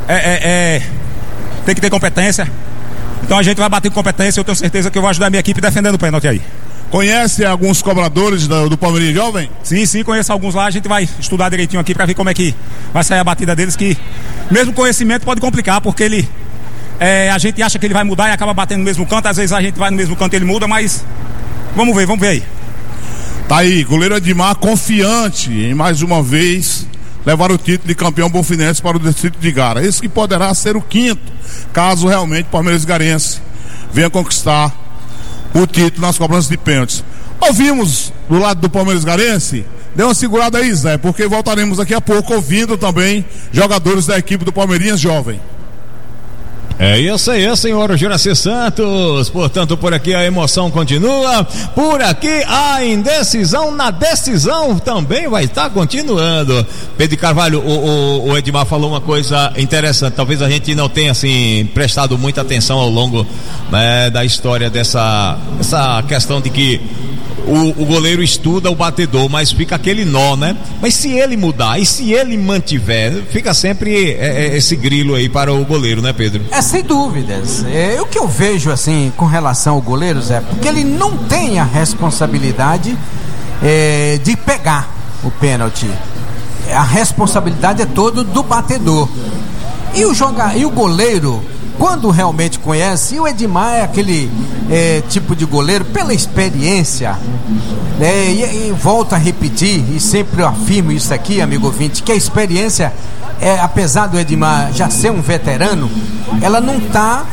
tem que ter competência. Então a gente vai bater com competência. Eu tenho certeza que eu vou ajudar a minha equipe defendendo o pênalti aí. Conhece alguns cobradores do Palmeirinha Jovem? Sim, conheço alguns lá. A gente vai estudar direitinho aqui para ver como é que vai sair a batida deles, que mesmo conhecimento pode complicar, porque a gente acha que ele vai mudar e acaba batendo no mesmo canto. Às vezes a gente vai no mesmo canto e ele muda, mas vamos ver aí. Tá aí, goleiro Edmar confiante em mais uma vez levar o título de campeão bonfinense para o distrito de Igara. Esse que poderá ser o 5º, caso realmente o Palmeiras Igarense venha conquistar o título nas cobranças de pênaltis. Ouvimos do lado do Palmeiras Igarense. Dê uma segurada aí, Zé, porque voltaremos daqui a pouco ouvindo também jogadores da equipe do Palmeirinha Jovem. É isso aí, senhor Juraci Santos. Portanto, por aqui a emoção continua. Por aqui a indecisão na decisão também vai estar continuando. Pedro Carvalho, o Edmar falou uma coisa interessante. Talvez a gente não tenha assim prestado muita atenção ao longo, né, da história dessa questão de que o goleiro estuda o batedor, mas fica aquele nó, né? Mas se ele mudar e se ele mantiver, fica sempre esse grilo aí para o goleiro, né, Pedro? Sem dúvidas. O que eu vejo assim com relação ao goleiro, Zé, porque ele não tem a responsabilidade de pegar o pênalti. A responsabilidade é toda do batedor. E o goleiro, quando realmente conhece, e o Edmar é aquele tipo de goleiro, pela experiência, e volto a repetir, e sempre eu afirmo isso aqui, amigo ouvinte, que a experiência, apesar do Edmar já ser um veterano, ela não está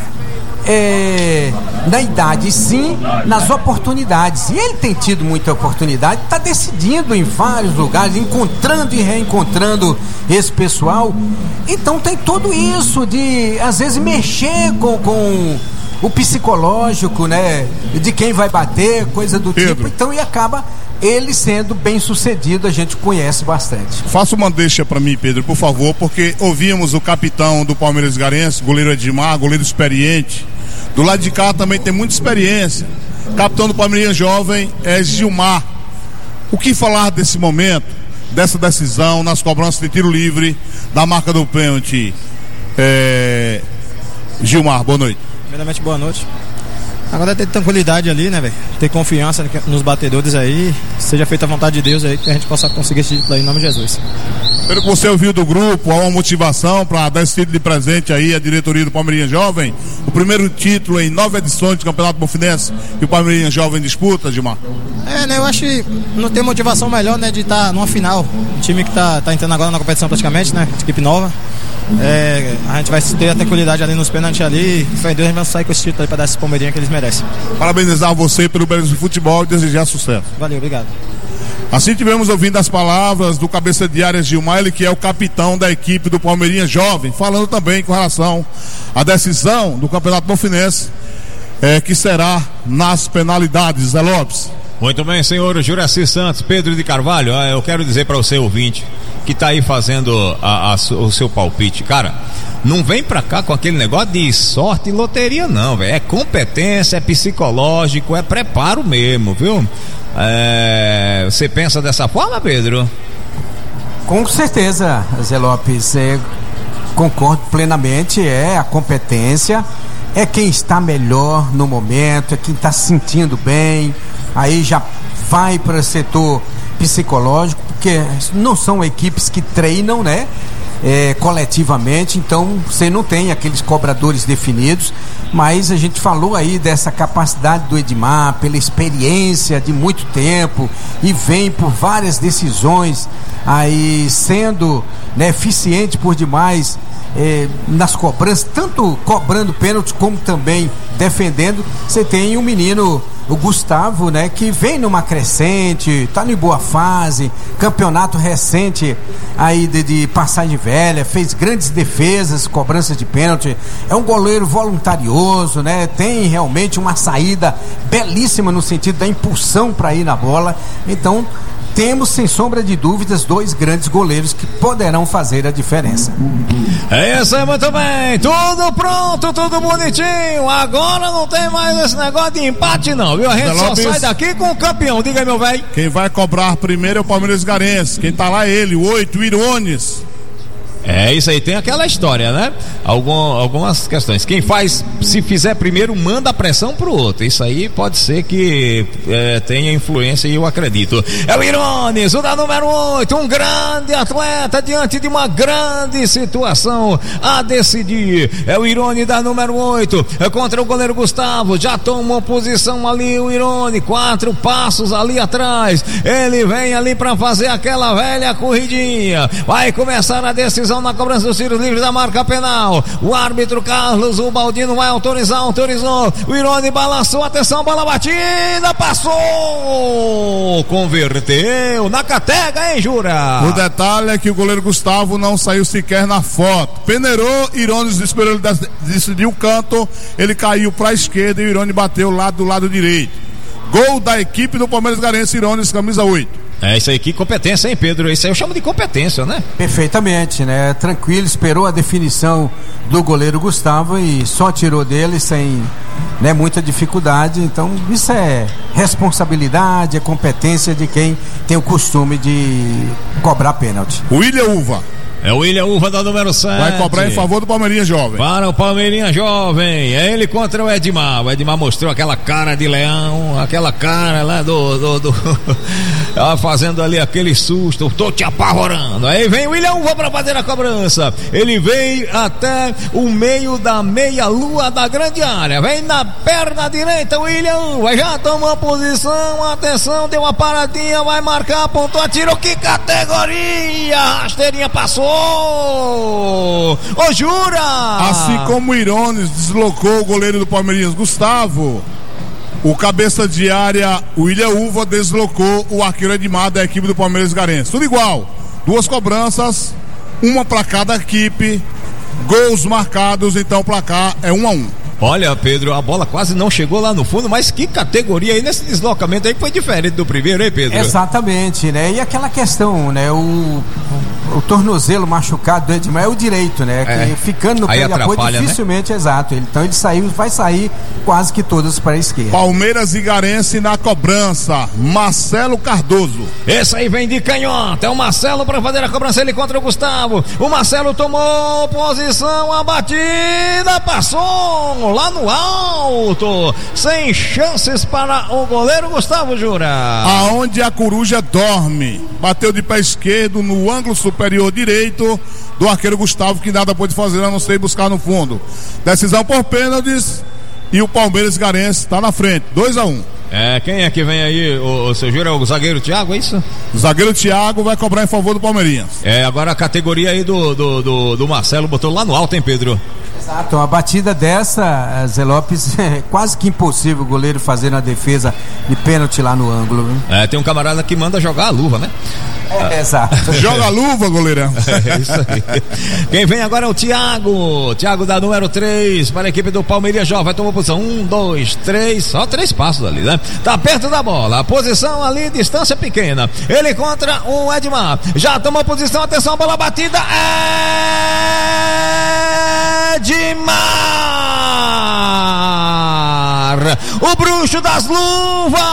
na idade, sim nas oportunidades. E ele tem tido muita oportunidade, está decidindo em vários lugares, encontrando e reencontrando esse pessoal. Então tem tudo isso de às vezes mexer com o psicológico, né, de quem vai bater, coisa do Pedro. tipo. Então, e acaba ele sendo bem sucedido, a gente conhece bastante. Faça uma deixa para mim, Pedro, por favor, porque ouvimos o capitão do Palmeiras Igarense, goleiro Edmar, goleiro experiente. Do lado de cá também tem muita experiência. Capitão do Palmeirinha Jovem é Gilmar. O que falar desse momento, dessa decisão nas cobranças de tiro livre da marca do pênalti? Gilmar, boa noite. Primeiramente, boa noite. Agora é ter tranquilidade ali, né, velho? Ter confiança nos batedores aí. Seja feita a vontade de Deus aí, que a gente possa conseguir esse título aí em nome de Jesus. Pelo que você ouviu do grupo, há uma motivação para dar esse título de presente aí à diretoria do Palmeirinha Jovem. O primeiro título em 9 edições do Campeonato Bonfinense e o Palmeirinha Jovem disputa, Gilmar. Né, eu acho que não tem motivação melhor, né, de estar numa final. Um time que tá entrando agora na competição praticamente, né, equipe nova. A gente vai ter a tranquilidade ali nos pênaltis ali. Fé em Deus, a gente vai sair com esse título aí para dar esse Palmeirinha que eles merecem. Parabenizar você pelo beleza do futebol e desejar sucesso. Valeu, obrigado. Assim tivemos ouvindo as palavras do cabeça de área Gilmar, ele que é o capitão da equipe do Palmeirinha Jovem, falando também com relação à decisão do Campeonato Bonfinense, que será nas penalidades. Zé Lopes. Muito bem, senhor Juraci Santos. Pedro de Carvalho, eu quero dizer para você, ouvinte, que tá aí fazendo o seu palpite, cara, não vem pra cá com aquele negócio de sorte e loteria não, velho. É competência, é psicológico, é preparo mesmo, viu? Você pensa dessa forma, Pedro? Com certeza, Zé Lopes, concordo plenamente. A competência, é quem está melhor no momento, é quem está se sentindo bem. Aí já vai para o setor psicológico, porque não são equipes que treinam, né, coletivamente, então você não tem aqueles cobradores definidos, mas a gente falou aí dessa capacidade do Edmar, pela experiência de muito tempo, e vem por várias decisões aí sendo, né, eficiente por demais nas cobranças, tanto cobrando pênaltis como também defendendo. Você tem um menino, o Gustavo, né, que vem numa crescente, tá em boa fase, campeonato recente aí de Passagem Velha, fez grandes defesas, cobranças de pênalti, é um goleiro voluntarioso, né, tem realmente uma saída belíssima no sentido da impulsão para ir na bola. Então temos, sem sombra de dúvidas, 2 grandes goleiros que poderão fazer a diferença. É isso aí, muito bem. Tudo pronto, tudo bonitinho. Agora não tem mais esse negócio de empate, não, viu? A gente só sai daqui com o campeão. Diga aí, meu velho. Quem vai cobrar primeiro é o Palmeiras Igarense. Quem tá lá é ele, o 8, Irones. É, isso aí tem aquela história, né? Algumas questões. Quem faz, se fizer primeiro, manda a pressão pro outro. Isso aí pode ser que tenha influência, e eu acredito. É o Irones, o da número 8, um grande atleta diante de uma grande situação a decidir. É o Irone da número 8, contra o goleiro Gustavo. Já tomou posição ali o Irone, 4 passos ali atrás. Ele vem ali para fazer aquela velha corridinha. Vai começar a decisão na cobrança dos tiros livres da marca penal. O árbitro Carlos Ubaldino vai autorizou. O Irone balançou, atenção, bola batida, passou, converteu na catega, hein, Jura? O detalhe é que o goleiro Gustavo não saiu sequer na foto. Peneirou, Irone esperou ele decidir o canto, ele caiu para a esquerda e o Irone bateu do lado direito. Gol da equipe do Palmeiras Garense, Irones, camisa 8. É isso aí, que competência, hein, Pedro? Isso aí eu chamo de competência, né? Perfeitamente, né? Tranquilo, esperou a definição do goleiro Gustavo e só tirou dele sem, né, muita dificuldade. Então, isso é responsabilidade, é competência de quem tem o costume de cobrar pênalti. William Uva. É o William Uva da número 7. Vai cobrar em favor do Palmeirinha Jovem. Para o Palmeirinha Jovem. É ele contra o Edmar. O Edmar mostrou aquela cara de leão, aquela cara lá fazendo ali aquele susto. Tô te apavorando. Aí vem o William Uva para fazer a cobrança. Ele vem até o meio da meia-lua da grande área. Vem na perna direita o William Uva. Já tomou posição. Atenção, deu uma paradinha. Vai marcar, apontou, atirou. Que categoria! A rasteirinha passou. Ô Jura! Assim como o Irones deslocou o goleiro do Palmeirinhas Gustavo, o cabeça de área William Uva deslocou o arqueiro Edmar da equipe do Palmeiras Garense. Tudo igual, 2 cobranças, uma para cada equipe, gols marcados, então o placar é 1-1. Olha, Pedro, a bola quase não chegou lá no fundo, mas que categoria aí nesse deslocamento aí, que foi diferente do primeiro, hein, Pedro? Exatamente, né? E aquela questão, né? O tornozelo machucado do Edmar é o direito, né? Que ficando no pé de apoio dificilmente, né? Exato. Então ele vai sair quase que todos para a esquerda. Palmeiras e Garense na cobrança, Marcelo Cardoso. Esse aí vem de canhota, é o Marcelo para fazer a cobrança, ele contra o Gustavo. O Marcelo tomou posição, a batida passou lá no alto, sem chances para o goleiro Gustavo Jura. Aonde a coruja dorme, bateu de pé esquerdo no ângulo superior direito do arqueiro Gustavo, que nada pôde fazer a não ser buscar no fundo. Decisão por pênaltis e o Palmeiras Garense está na frente, 2-1. Quem é que vem aí, o seu Jura? O zagueiro Thiago, é isso? O zagueiro Thiago vai cobrar em favor do Palmeirinhas. Agora a categoria aí do Marcelo botou lá no alto, hein, Pedro? Exato, uma batida dessa, Zé Lopes, é quase que impossível o goleiro fazer na defesa de pênalti lá no ângulo, viu? Tem um camarada que manda jogar a luva, né? Exato. Joga a luva, goleirão. Isso aí. Quem vem agora é o Thiago da número 3 para a equipe do Palmeiras Jovem. Tomou posição 1, 2, 3, só 3 passos ali, né? Tá perto da bola, a posição ali, distância pequena. Ele contra o Edmar, já tomou posição, atenção, bola batida, Edmar, o bruxo das luvas,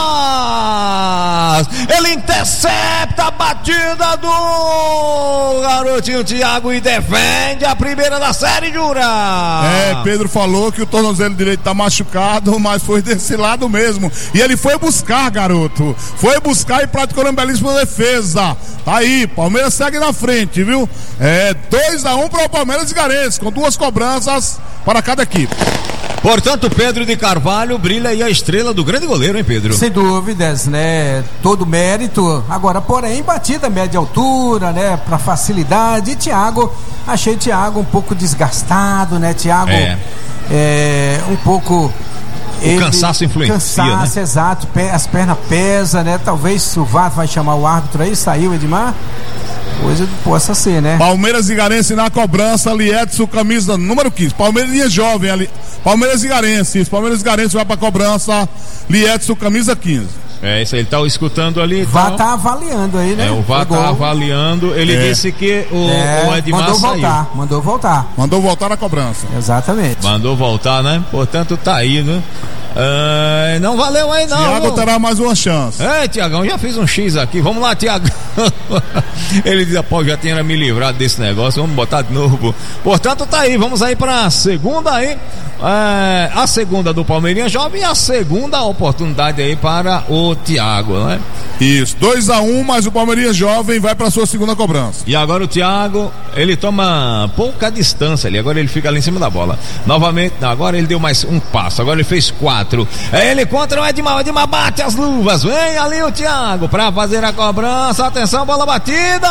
ele intercepta a batida do garotinho Thiago e defende a primeira da série, Jura. Pedro falou que o tornozelo direito tá machucado, mas foi desse lado mesmo, e ele foi buscar, garoto, foi buscar e praticou uma belíssima defesa. Tá aí, Palmeiras segue na frente, viu? 2-1 para o Palmeiras e Garense, com 2 cobranças para cada equipe. Portanto, Pedro de Carvalho brilha aí a estrela do grande goleiro, hein, Pedro? Sem dúvidas, né? Todo mérito. Agora, porém, batida média altura, né? Para facilidade. E Thiago, achei Thiago um pouco desgastado, né? Thiago um pouco... cansaço influencia, cansaço, né? Exato, as pernas pesam, né? Talvez o VAR vai chamar o árbitro aí, saiu Edmar. Coisa possa ser, né? Palmeiras e Garense na cobrança, Liedson, camisa número 15. Palmeiras Jovem ali. Palmeiras e Garense. Palmeiras e Garense vai pra cobrança, Liedson, camisa 15. É isso aí, ele tá escutando ali. Vá tá avaliando aí, né? O Vá tá avaliando. Ele disse que o Edmar mandou voltar. Mandou voltar a cobrança. Exatamente. Mandou voltar, né? Portanto, tá aí, né? Não valeu aí, não. Thiago terá mais uma chance. Tiagão, já fiz um X aqui. Vamos lá, Tiagão. Ele diz, pô, já tinha me livrado desse negócio. Vamos botar de novo. Portanto, tá aí. Vamos aí pra segunda aí. A segunda do Palmeirinha Jovem e a segunda oportunidade aí para o Thiago, né? Isso, 2-1, mas o Palmeirinha Jovem vai para sua segunda cobrança. E agora o Thiago, ele toma pouca distância ali, agora ele fica ali em cima da bola. Novamente, agora ele deu mais um passo, agora ele fez 4. É ele contra o Edmar, o Edmar bate as luvas, vem ali o Thiago para fazer a cobrança, atenção, bola batida,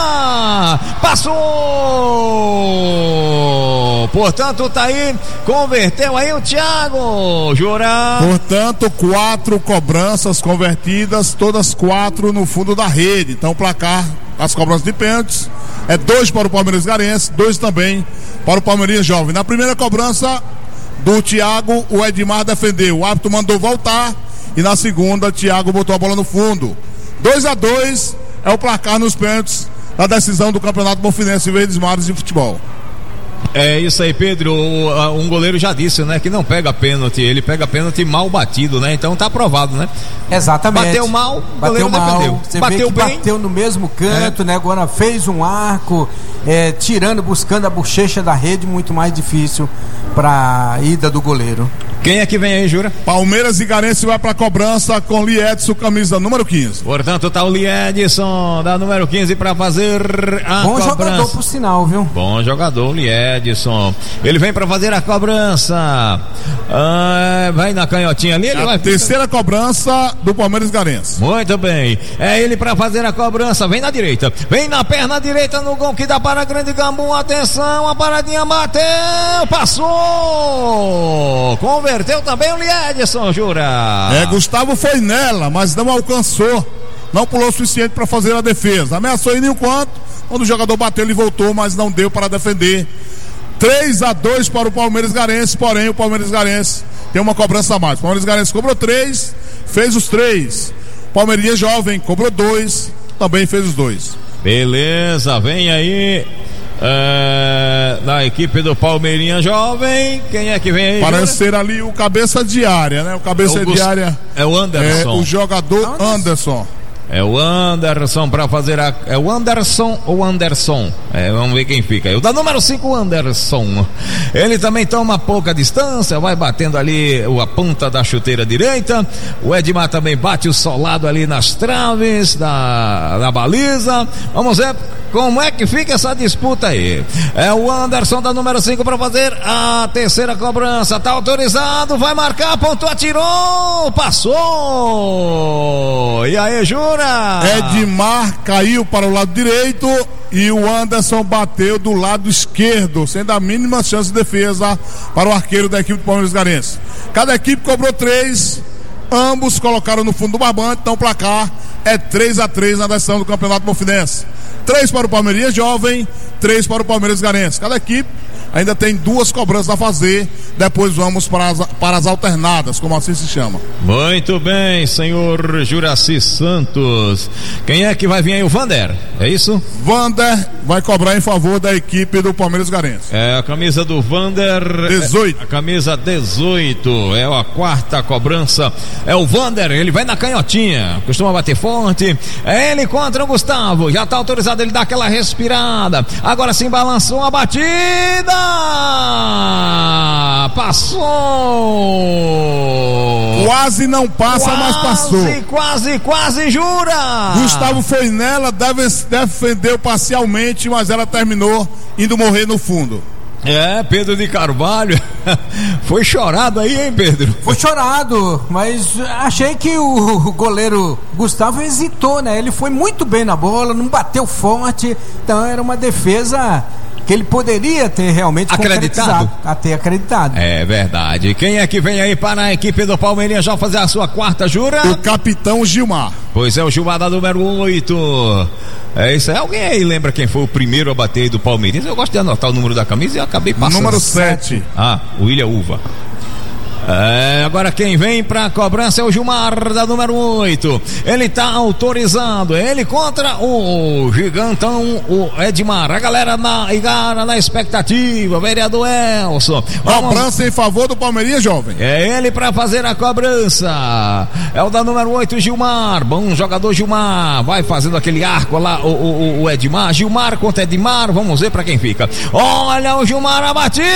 passou! Portanto, tá aí, converteu aí o Thiago, Jura. Portanto, 4 cobranças convertidas, todas 4 no fundo da rede. Então, o placar, as cobranças de pênaltis, é 2 para o Palmeiras Garense, 2 também para o Palmeirinha Jovem. Na primeira cobrança do Thiago, o Edmar defendeu, o árbitro mandou voltar, e na segunda, Thiago botou a bola no fundo. 2-2 é o placar nos pênaltis da decisão do Campeonato Bonfinense Verdes Mares de Futebol. É isso aí, Pedro. Um goleiro já disse, né, que não pega pênalti, ele pega pênalti mal batido, né? Então tá aprovado, né? Exatamente. Bateu mal, o goleiro defendeu. Você bateu bem. Bateu no mesmo canto, né? Agora fez um arco, tirando, buscando a bochecha da rede, muito mais difícil pra ida do goleiro. Quem é que vem aí, Jura? Palmeiras e Garense vai pra cobrança com Liedson, camisa número 15. Portanto, tá o Liedson da número 15 pra fazer a Bom cobrança. jogador, por sinal, viu? Bom jogador, Liedson. Ele vem pra fazer a cobrança. Vai na canhotinha ali, ele vai. Terceira cobrança do Palmeiras Garense. Muito bem. É ele pra fazer a cobrança. Vem na direita. Vem na perna direita no gol que dá para Grande Gambum. Atenção, a paradinha bateu. Passou. Converteu também o Liedson, Jura. Gustavo foi nela, mas não alcançou. Não pulou o suficiente para fazer a defesa. Ameaçou em nenhum canto. Quando o jogador bateu, ele voltou, mas não deu para defender. 3-2 para o Palmeiras Garense, porém o Palmeiras Garense tem uma cobrança a mais. O Palmeiras Garense cobrou 3, fez os 3. Palmeirinha Jovem cobrou 2, também fez os 2. Beleza, vem aí na equipe do Palmeirinha Jovem. Quem é que vem aí? Parece ser ali o cabeça de área, né? O cabeça de área é o Anderson. O jogador Anderson. É o Anderson pra fazer a... É o Anderson ou Anderson? Vamos ver quem fica aí. O da número 5, Anderson. Ele também toma pouca distância, vai batendo ali a ponta da chuteira direita. O Edmar também bate o solado ali nas traves da baliza. Vamos ver como é que fica essa disputa aí. É o Anderson da número 5 para fazer a terceira cobrança. Tá autorizado, vai marcar, pontou, atirou, passou. E aí, Jura? Edmar caiu para o lado direito e o Anderson bateu do lado esquerdo, sem dar a mínima chance de defesa para o arqueiro da equipe do Palmeiras Garense. Cada equipe cobrou 3, ambos colocaram no fundo do barbante, então o placar é 3-3 na decisão do Campeonato Bonfinense. 3 para o Palmeirinha Jovem, 3 para o Palmeiras Garense. Cada equipe ainda tem 2 cobranças a fazer. Depois vamos para as alternadas, como assim se chama. Muito bem, senhor Juraci Santos. Quem é que vai vir aí? O Vander, é isso? Vander vai cobrar em favor da equipe do Palmeiras Garense. É a camisa do Vander. 18. A camisa 18. É a quarta cobrança. É o Vander, ele vai na canhotinha. Costuma bater forte. É ele contra o Gustavo. Já está autorizado, ele dá aquela respirada. Agora sim balançou a batida. Passou! Quase não passa, mas passou. Quase, Jura! Gustavo foi nela, defendeu parcialmente, mas ela terminou indo morrer no fundo. Pedro de Carvalho. Foi chorado aí, hein, Pedro? Foi chorado, mas achei que o goleiro Gustavo hesitou, né? Ele foi muito bem na bola, não bateu forte, então era uma defesa que ele poderia ter realmente acreditado. Ter acreditado. É verdade. Quem é que vem aí para a equipe do Palmeirinha já fazer a sua quarta, Jura? O capitão Gilmar. Pois é, o Gilmar da número 8. É isso aí. Alguém aí lembra quem foi o primeiro a bater aí do Palmeiras? Eu gosto de anotar o número da camisa e eu acabei passando. Número 7. O William Uva. Agora quem vem pra cobrança é o Gilmar, da número 8. Ele tá autorizado. Ele contra o gigantão, o Edmar. A galera na Igara na expectativa. Vereador Elson. Cobrança em favor do Palmeirinha Jovem. É ele pra fazer a cobrança. É o da número 8, Gilmar. Bom jogador, Gilmar. Vai fazendo aquele arco lá, o Edmar. Gilmar contra Edmar. Vamos ver pra quem fica. Olha o Gilmar, a batida.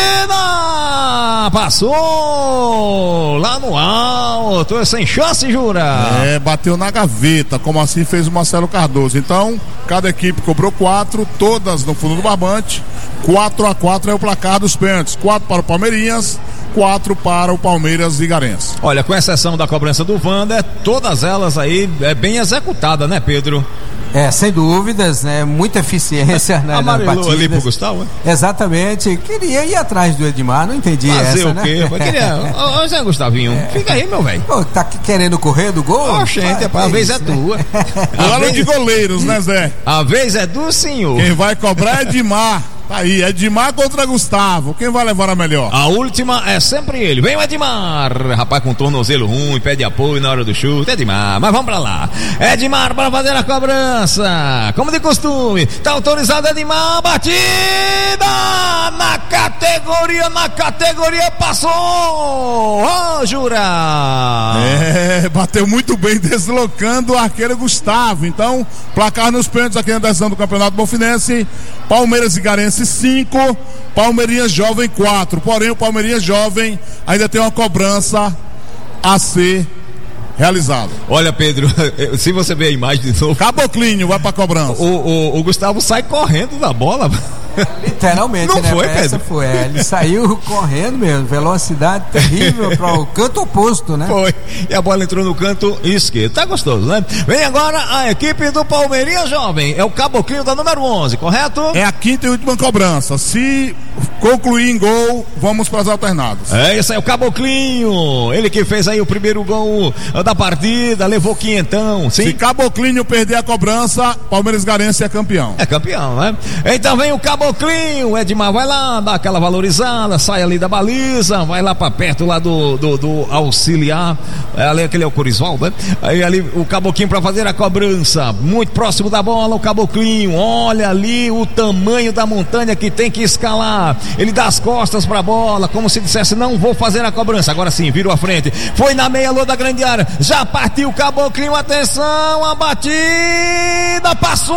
Passou lá no alto. Sem chance, Jura. Bateu na gaveta. Como assim fez o Marcelo Cardoso. Então, cada equipe cobrou 4. Todas no fundo do barbante. 4-4 é o placar dos pênaltis. 4 para o Palmeirinhas, 4 para o Palmeiras Igarense. Olha, com exceção da cobrança do Wander, todas elas aí bem executada, né, Pedro? Sem dúvidas, né? Muita eficiência nas batidas. Ali pro Gustavo? Exatamente. Queria ir atrás do Edmar, não entendi fazer essa, o quê? Né? Ô, Zé Gustavinho, fica aí, meu velho. Tá querendo correr do gol? Oxente, a vez é tua. Duelo de goleiros, né, Zé? A vez é do senhor. Quem vai cobrar é Edmar. Tá aí, Edmar contra Gustavo. Quem vai levar a melhor? A última é sempre ele. Vem o Edmar. Rapaz com tornozelo ruim, pede apoio na hora do chute. Edmar, mas vamos pra lá. Edmar para fazer a cobrança. Como de costume. Tá autorizado Edmar. Batida na categoria passou. Ó, Jura. Bateu muito bem deslocando o arqueiro Gustavo. Então, placar nos pênaltis aqui na decisão do Campeonato Bonfinense. Palmeiras Igarense 5, Palmeirinha Jovem 4. Porém, o Palmeirinha Jovem ainda tem uma cobrança a ser realizada. Olha, Pedro, se você ver a imagem de novo, Caboclinho vai pra cobrança. O Gustavo sai correndo da bola. Literalmente, não, né? foi, Pedro? Ele saiu correndo mesmo, velocidade terrível para o canto oposto, né? Foi, e a bola entrou no canto esquerdo. Tá gostoso, né? Vem agora a equipe do Palmeirinha Jovem, é o Caboclinho da número 11, correto? É a quinta e última cobrança. Se concluir em gol, vamos para as alternadas. Esse aí é o Caboclinho, ele que fez aí o primeiro gol da partida, levou quinhentão, sim? Se Caboclinho perder a cobrança, Palmeiras Igarense é campeão. É campeão, né? Então vem o Caboclinho, o Edmar vai lá, dá aquela valorizada, sai ali da baliza, vai lá pra perto lá do auxiliar, ali aquele é o Corisvaldo, né? Aí ali o Caboclinho pra fazer a cobrança, muito próximo da bola, o Caboclinho, olha ali o tamanho da montanha que tem que escalar, ele dá as costas pra bola, como se dissesse, não vou fazer a cobrança, agora sim, virou a frente, foi na meia-lua da grande área, já partiu o Caboclinho, atenção, a batida,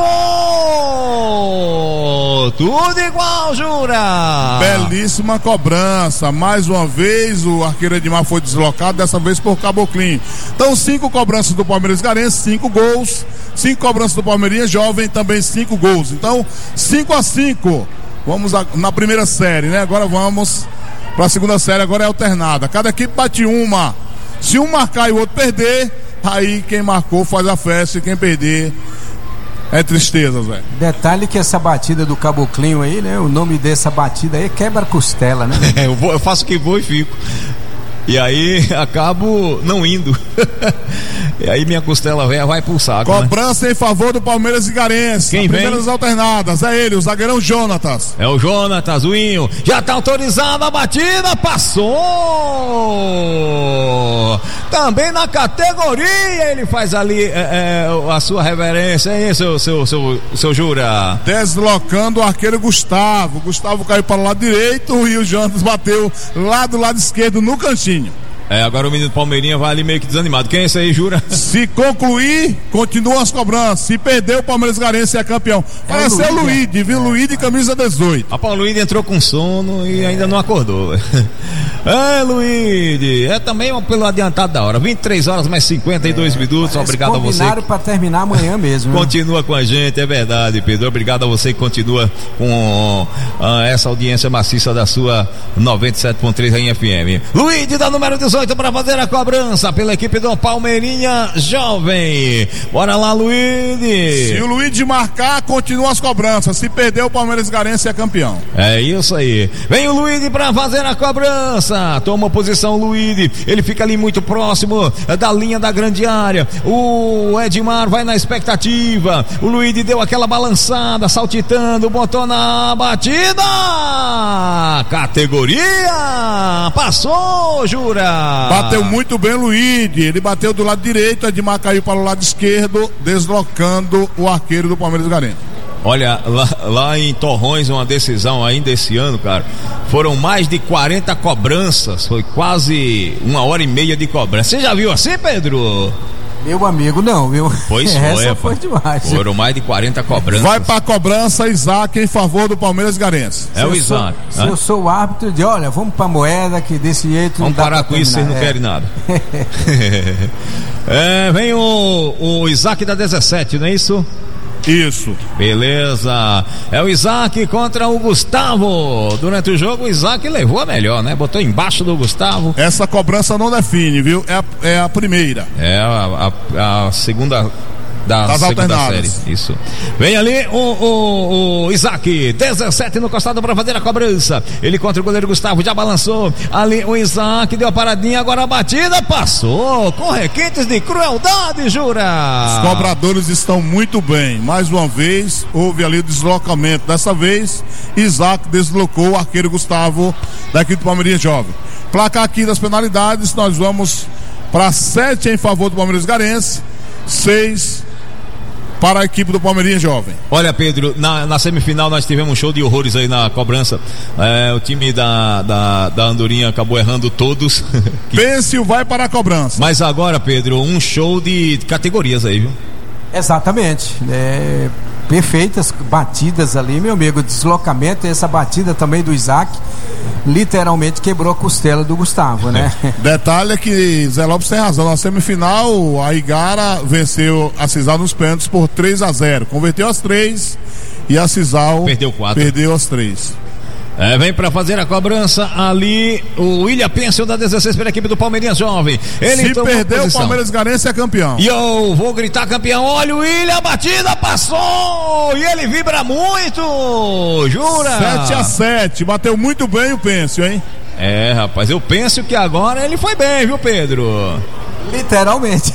passou! Tudo igual, Jura! Belíssima cobrança. Mais uma vez o arqueiro Edmar foi deslocado, dessa vez por Caboclinho. Então 5 cobranças do Palmeiras Igarense, 5 gols. 5 cobranças do Palmeirinha Jovem, também 5 gols. Então 5-5. Vamos na primeira série, né? Agora vamos para a segunda série, agora é alternada. Cada equipe bate uma. Se um marcar e o outro perder, aí quem marcou faz a festa e quem perder é tristeza, Zé. Detalhe que essa batida do Caboclinho aí, né? O nome dessa batida aí é quebra-costela, né? Eu faço o que vou e fico. E aí acabo não indo. E aí minha costela velha vai pro saco. Cobrança, né? Em favor do Palmeiras Igarense. Quem vem? Primeiras alternadas, é ele, o zagueirão Jonatas. É o Jonatas, o Inho. Já tá autorizada a batida, passou! Também na categoria ele faz ali a sua reverência, é isso, seu Jura? Deslocando o arqueiro Gustavo. Gustavo caiu para o lado direito e o Jonatas bateu lá do lado esquerdo no cantinho. Agora o menino Palmeirinha vai ali meio que desanimado. Quem é esse aí, Jura? Se concluir, continuam as cobranças. Se perder, o Palmeiras Igarense é campeão. Parece ser o Luíde, viu? Luíde, camisa 18. Rapaz, o Luíde entrou com sono e ainda não acordou. Luíde, também pelo adiantado da hora. 23 horas mais 52 minutos. Obrigado a você. Combinaram para terminar amanhã mesmo. Continua com a gente, é verdade, Pedro. Obrigado a você que continua com essa audiência maciça da sua 97.3 em FM. Luíde da número 18 para fazer a cobrança pela equipe do Palmeirinha Jovem. Bora lá, Luíde. Se o Luíde marcar, continua as cobranças. Se perder, o Palmeiras Igarense é campeão. É isso aí. Vem o Luíde para fazer a cobrança. Toma posição, Luíde. Ele fica ali muito próximo da linha da grande área. O Edmar vai na expectativa. O Luíde deu aquela balançada, saltitando, botou na batida. Categoria. Passou, Jura. Bateu muito bem o Luíde, ele bateu do lado direito, Edmar caiu para o lado esquerdo, deslocando o arqueiro do Palmeiras Garense. Olha, lá em Torrões, uma decisão ainda esse ano, cara, foram mais de 40 cobranças, foi quase 1h30 de cobrança. Você já viu assim, Pedro? Meu amigo, não, viu? Pois essa foi demais. Foram mais de 40 cobranças. Vai pra cobrança, Isaac, em favor do Palmeiras Garense. É o Isaac. Se eu sou o árbitro, de olha, vamos pra moeda, que desse jeito vamos parar com isso, vocês não querem nada. Vem o Isaac da 17, não é isso? Isso. Beleza. É o Isaac contra o Gustavo. Durante o jogo, o Isaac levou a melhor, né? Botou embaixo do Gustavo. Essa cobrança não define, viu? É a primeira. É a segunda da segunda série. Isso. Vem ali o Isaac, 17 no costado para fazer a cobrança. Ele contra o goleiro Gustavo, já balançou. Ali o Isaac deu a paradinha, agora a batida passou com requintes de crueldade, jura? Os cobradores estão muito bem. Mais uma vez, houve ali o deslocamento. Dessa vez, Isaac deslocou o arqueiro Gustavo da equipe do Palmeiras Jovem. Placar aqui das penalidades, nós vamos para 7 em favor do Palmeiras Garense, 6 para a equipe do Palmeirinha Jovem. Olha, Pedro, na semifinal nós tivemos um show de horrores aí na cobrança. O time da Andorinha acabou errando todos. Pêncil vai para a cobrança. Mas agora, Pedro, um show de categorias aí, viu? Exatamente. Perfeitas batidas ali, meu amigo. Deslocamento, essa batida também do Isaac literalmente quebrou a costela do Gustavo, né? Detalhe é que Zé Lopes tem razão. Na semifinal, a Igara venceu a Cisal nos pênaltis por 3-0. Converteu as 3 e a Cisal perdeu 4. Perdeu as 3. Vem pra fazer a cobrança ali o William Pêncil da 16 pela equipe do Palmeiras Jovem. Ele se perder, o Palmeiras Garense é campeão. E eu vou gritar campeão. Olha o William, a batida passou e ele vibra muito, jura? 7-7, bateu muito bem o Pêncil, hein? Rapaz, eu penso que agora ele foi bem, viu, Pedro? Literalmente.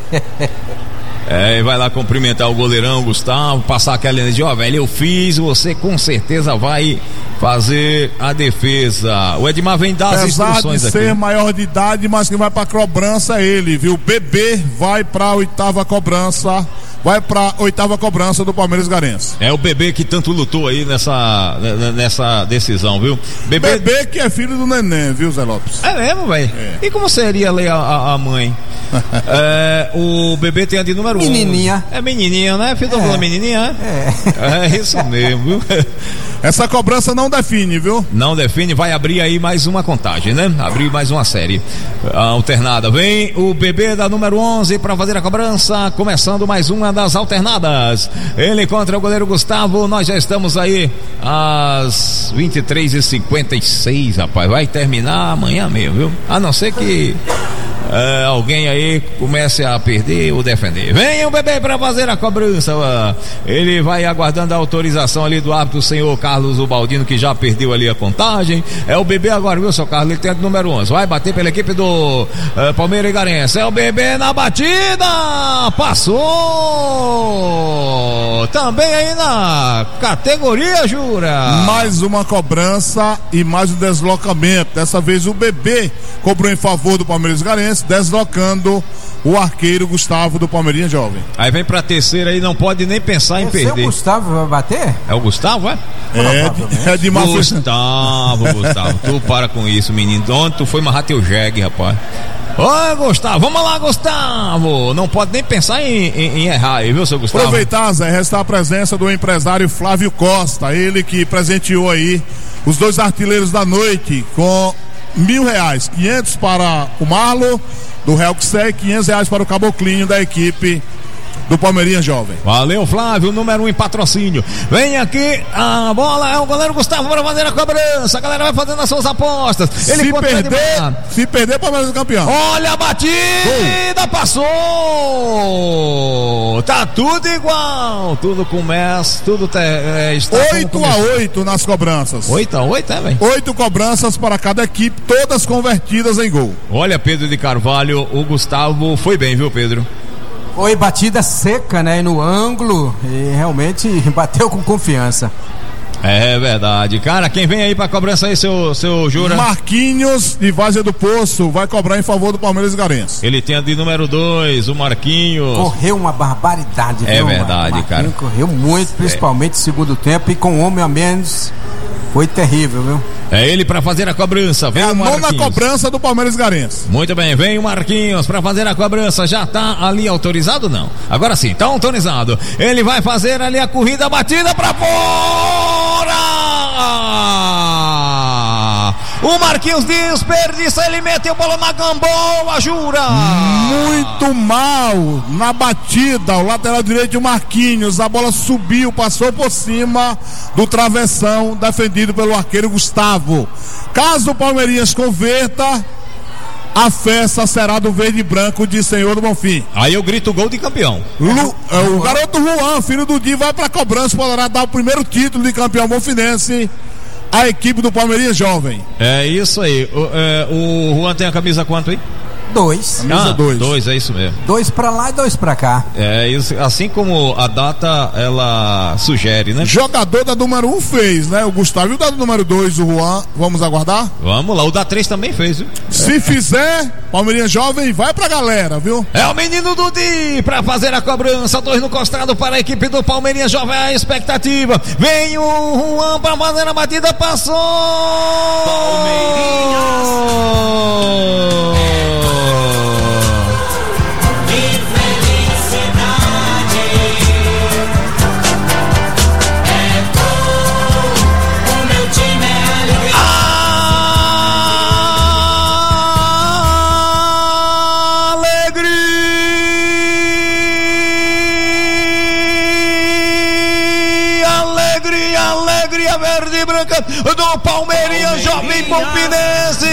E vai lá cumprimentar o goleirão Gustavo, passar aquela energia, velho, eu fiz, você com certeza vai fazer a defesa. O Edmar vem dar as instruções aqui. Apesar de ser maior de idade, mas quem vai pra cobrança é ele, viu? Bebê vai pra oitava cobrança. Vai pra oitava cobrança do Palmeiras Garense. É o Bebê que tanto lutou aí nessa decisão, viu? Bebê que é filho do Neném, viu, Zé Lopes? É mesmo, velho? E como seria ler a mãe? O Bebê tem a de número 1. Menininha. É menininha, né? Filho da menininha? É isso mesmo, viu? Essa cobrança não define, viu? Não define, vai abrir aí mais uma contagem, né? Abrir mais uma série alternada. Vem o Bebê da número 11 para fazer a cobrança, começando mais uma das alternadas. Ele contra o goleiro Gustavo. Nós já estamos aí às 23h56, rapaz. Vai terminar amanhã mesmo, viu? A não ser que alguém aí comece a perder ou defender. Vem o Bebê para fazer a cobrança. Ele vai aguardando a autorização ali do árbitro, o senhor Carlos Ubaldino, que já perdeu ali a contagem. É o Bebê agora, viu, seu Carlos? Ele tem a número 11. Vai bater pela equipe do Palmeiras Garense. É o Bebê na batida. Passou. Também aí na categoria, jura? Mais uma cobrança e mais um deslocamento. Dessa vez o Bebê cobrou em favor do Palmeiras Garense, deslocando o arqueiro Gustavo do Palmeirinha Jovem. Aí vem pra terceira aí, não pode nem pensar em perder. O Gustavo vai bater? É o Gustavo, é? É de má Gustavo, tu para com isso, menino. Ontem tu foi marrar teu jegue, rapaz. Oi, Gustavo, vamos lá, Gustavo. Não pode nem pensar em errar aí, viu, seu Gustavo? Aproveitar, Zé, restar a presença do empresário Flávio Costa, ele que presenteou aí os 2 artilheiros da noite com R$1.000, 500 para o Marlo do Real que segue, R$500 para o Caboclinho da equipe do Palmeirinha Jovem. Valeu, Flávio, número 1 em patrocínio. Vem aqui, a bola é o goleiro Gustavo para fazer a cobrança. A galera vai fazendo as suas apostas. Ele se perder, Palmeiras é campeão. Olha a batida, passou. Tá tudo igual, tudo começa, tudo está 8-8 nas cobranças. 8-8, velho? 8 cobranças para cada equipe, todas convertidas em gol. Olha, Pedro de Carvalho, o Gustavo foi bem, viu, Pedro? Foi batida seca, né? No ângulo, e realmente bateu com confiança. É verdade. Cara, quem vem aí pra cobrança aí, seu Jura? Marquinhos de Várzea do Poço vai cobrar em favor do Palmeiras Garense. Ele tem a de número 2, o Marquinhos. Correu uma barbaridade, É viu? verdade, cara. Correu muito, principalmente no segundo tempo, e com um homem a menos foi terrível, viu? É ele pra fazer a cobrança. Vem É a o Marquinhos. nona cobrança do Palmeiras Garense. Muito bem, vem o Marquinhos pra fazer a cobrança. Já tá ali autorizado? Não. Agora sim, tá autorizado. Ele vai fazer ali a corrida, batida pra fora! O Marquinhos desperdiça, ele meteu a bola na gamboa, Jura! Muito mal na batida, o lateral direito, o Marquinhos. A bola subiu, passou por cima do travessão, defendido pelo arqueiro Gustavo. Caso o Palmeirinhas converta, a festa será do verde e branco de Senhor do Bonfim. Aí eu grito gol de campeão. O garoto Juan, filho do Di, vai pra cobrança, poderá dar o primeiro título de campeão bonfinense à equipe do Palmeirinhas Jovem. É isso aí. O Juan tem a camisa quanto aí? 2. Camisa 2. 2, é isso mesmo. 2 pra lá e 2 pra cá. É isso, assim como a data ela sugere, né? Jogador da número 1 fez, né? O Gustavo. E o da número 2, o Juan. Vamos aguardar? Vamos lá, o da 3 também fez, viu? Se fizer, Palmeirinha Jovem vai pra galera, viu? É o menino Dudi pra fazer a cobrança. 2 no costado para a equipe do Palmeirinha Jovem. A expectativa. Vem o Juan pra fazer a batida. Passou! Palmeirinhas! Alegria verde e branca do Palmeirinha Jovem Bonfinense.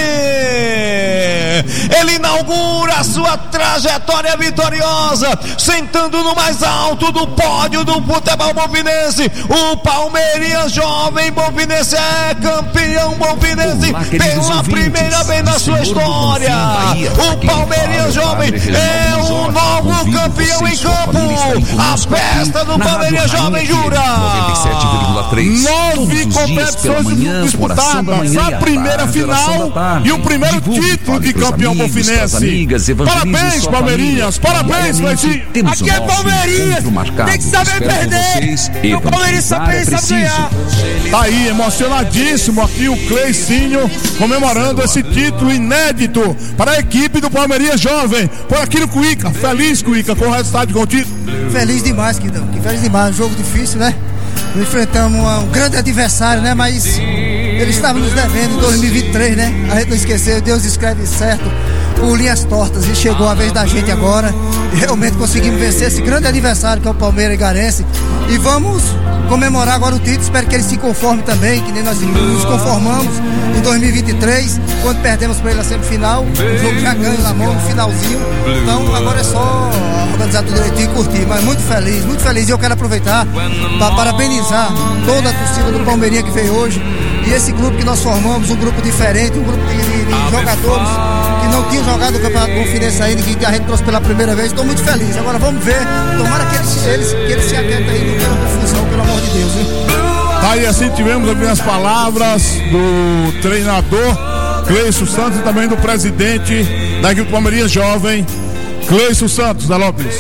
Ele inaugura a sua trajetória vitoriosa, sentando no mais alto do pódio do futebol bonfinense. O Palmeirinha Jovem Bonfinense é campeão bonfinense pela primeira vez na sua história. O Palmeirinha Jovem é o novo campeão em campo. A festa do Palmeirinha Jovem, Jura. 9 competições disputadas, a primeira final e o primeiro título de campeão bonfinense. Parabéns, Palmeirinhas, parabéns, Cleitinho. Aqui é Palmeirinhas, tem que saber perder, e o Palmeirinhas só pensa ganhar. Tá aí, emocionadíssimo aqui o Cleicinho, comemorando esse título inédito para a equipe do Palmeirinhas Jovem. Por aqui no Cuíca, feliz Cuíca com o resultado com o título. Feliz demais, Quidão, feliz demais, um jogo difícil, né? Enfrentamos um grande adversário, né? Mas ele estava nos devendo em 2023, né? A gente não esqueceu, Deus escreve certo por linhas tortas e chegou a vez da gente agora. E realmente conseguimos vencer esse grande adversário que é o Palmeiras Garense. E vamos comemorar agora o título. Espero que ele se conforme também, que nem nós nos conformamos em 2023, quando perdemos para ele na semifinal. O jogo já ganho na mão no finalzinho. Então agora é só organizar tudo direitinho e curtir. Mas muito feliz. E eu quero aproveitar para parabenizar toda a torcida do Palmeirinha que veio hoje. E esse grupo que nós formamos, um grupo diferente, um grupo de jogadores que não tinham jogado o Campeonato Bonfinense ainda, que a gente trouxe pela primeira vez. Estou muito feliz. Agora vamos ver. Tomara que eles se atentem aí, não queiram confusão, pelo amor de Deus, hein? Tá aí, assim tivemos algumas palavras do treinador Cleison Santos e também do presidente da equipe Palmeirinha Jovem, Cleison Santos da Lopes.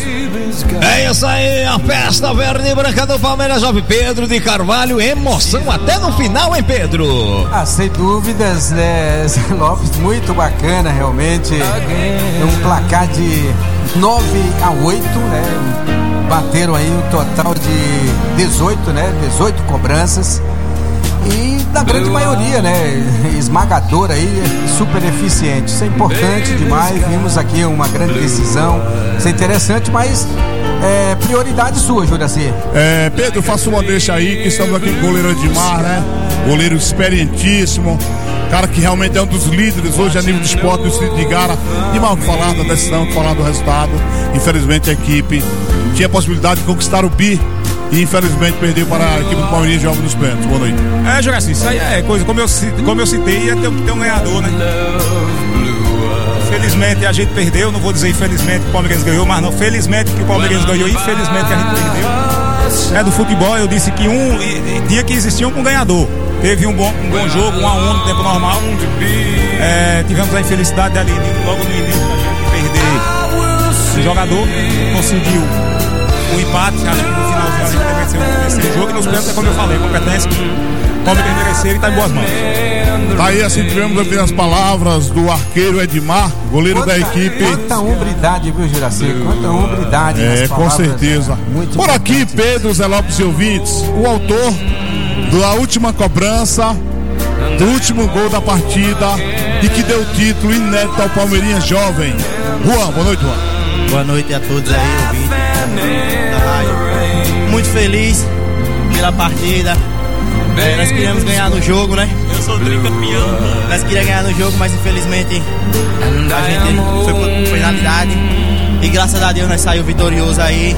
É isso aí, a festa verde e branca do Palmeiras Jovem. Pedro de Carvalho, emoção até no final, hein, Pedro? Sem dúvidas, né, Zé Lopes, muito bacana realmente. Um placar de 9-8, né? Bateram aí um total de 18 cobranças. E da grande maioria, né? Esmagadora aí, super eficiente. Isso é importante demais. Vimos aqui uma grande decisão. Isso é interessante, mas prioridade sua, Juraci. Pedro, faça uma deixa aí, que estamos aqui com o goleiro Edmar, né? Goleiro experientíssimo. Cara que realmente é um dos líderes hoje a nível de esporte do Distrito de Igara. E mal que falar da decisão, que falar do resultado. Infelizmente a equipe tinha a possibilidade de conquistar o bi e infelizmente perdeu para a equipe do Palmeiras Jovem nos pênaltis. Boa noite. Juraci, isso aí é coisa, como eu citei, ia ter um ganhador, né? Felizmente a gente perdeu, não vou dizer infelizmente que o Palmeiras ganhou, mas não, felizmente que o Palmeiras ganhou, infelizmente que a gente perdeu. do futebol, eu disse que tinha que existir um ganhador. Teve um bom jogo, 1-1 no tempo normal. Tivemos a infelicidade ali, logo no início, de perder o jogador. Conseguiu o empate, acho que no finalzinho a gente mereceu esse jogo. E nos pênaltis, como eu falei, competência, Palmeiras merecer e está em boas mãos. Tá aí, assim tivemos aqui as palavras do arqueiro Edmar, goleiro da equipe. Quanta hombridade, viu, Juraci? Quanta hombridade. Com certeza. Por aqui, Pedro, Zé Lopes e ouvintes, o autor da última cobrança, do último gol da partida e que deu o título inédito ao Palmeirinha Jovem. Juan, boa noite, Juan. Boa noite a todos aí, ouvintes da rádio. Muito feliz pela partida. Nós queríamos ganhar no jogo, né? Eu sou o tricampeão. Nós queríamos ganhar no jogo, mas infelizmente a gente foi por penalidade. E graças a Deus nós saímos vitoriosos aí.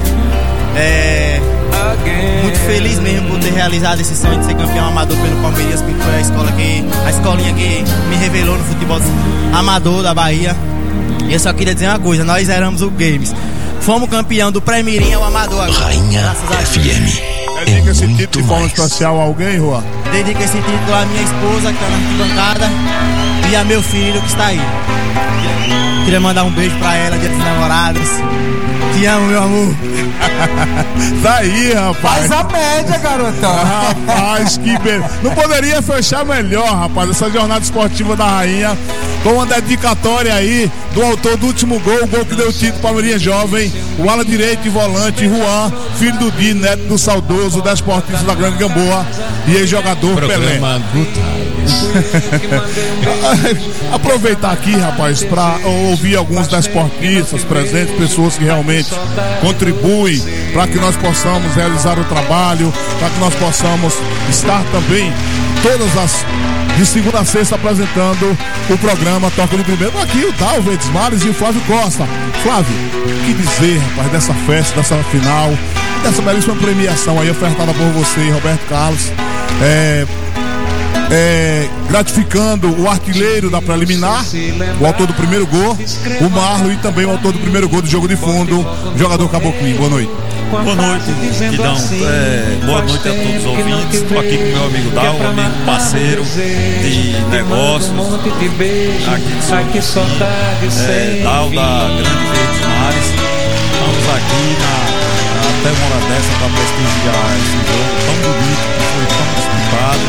Muito feliz mesmo por ter realizado esse sonho de ser campeão amador pelo Palmeiras, porque foi a escolinha que me revelou no futebol amador da Bahia. E eu só queria dizer uma coisa: nós zeramos o Games. Fomos campeão do Pré-Mirim ao amador agora. Rainha FM. Dedica esse título de forma especial a alguém, Juan? Dedico esse título à minha esposa que está na arquibancada e a meu filho que está aí. Queria mandar um beijo pra ela, dia dos namorados. Te amo, meu amor. Tá aí, rapaz. Faz a média, garotão. Rapaz, que beleza. Não poderia fechar melhor, rapaz, essa jornada esportiva da Rainha, com uma dedicatória aí do autor do último gol, o gol que deu o título Palmeirinha Jovem, o ala direito e volante Juan, filho do Di, neto do saudoso, da esportista da Grande Gamboa e ex-jogador Pelé. Aproveitar aqui, rapaz, para ouvir alguns desportistas presentes, pessoas que realmente contribuem para que nós possamos realizar o trabalho, para que nós possamos estar também todas as de segunda a sexta apresentando o programa Toca de Primeiro. Aqui o Dalva Edmares e o Flávio Costa. Flávio, o que dizer, rapaz, dessa festa, dessa final, dessa belíssima premiação aí ofertada por você e Roberto Carlos, gratificando o artilheiro da preliminar, o autor do primeiro gol, o Marlon, e também o autor do primeiro gol do jogo de fundo, o jogador Caboclinho. Boa noite. Boa noite, Guidão. Boa noite a todos os ouvintes. Estou aqui com meu amigo Dal, amigo parceiro de negócios aqui de São Paulo, Dal da Grande Verdes Mares. Estamos aqui até uma hora dessa para prestigiar esse jogo tão bonito, que foi tão disputado.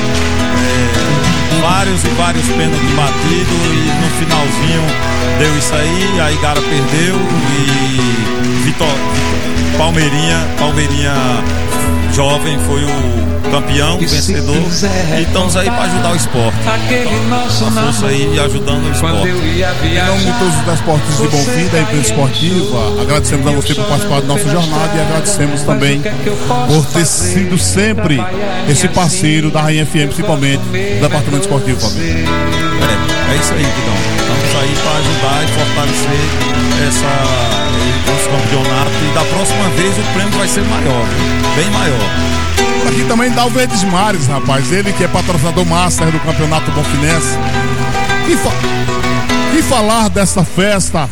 Vários pênaltis batidos e no finalzinho deu isso aí, aí Gara perdeu e Palmeirinha Jovem foi o campeão, o vencedor, e estamos aí para ajudar o esporte. Então, a força aí ajudando o esporte. Em nome de todos os desportistas de Bonfim, da empresa esportiva, agradecemos a você por participar da nossa jornada e agradecemos também por ter sido sempre esse parceiro da Rainha FM, principalmente do Departamento Esportivo, Fabio. É isso aí, Guidão. Estamos aí para ajudar e fortalecer esse campeonato, e da próxima vez o prêmio vai ser maior, bem maior. Aqui também dá o Verdes Mares, rapaz, ele que é patrocinador master do Campeonato Bonfinense. E falar dessa festa,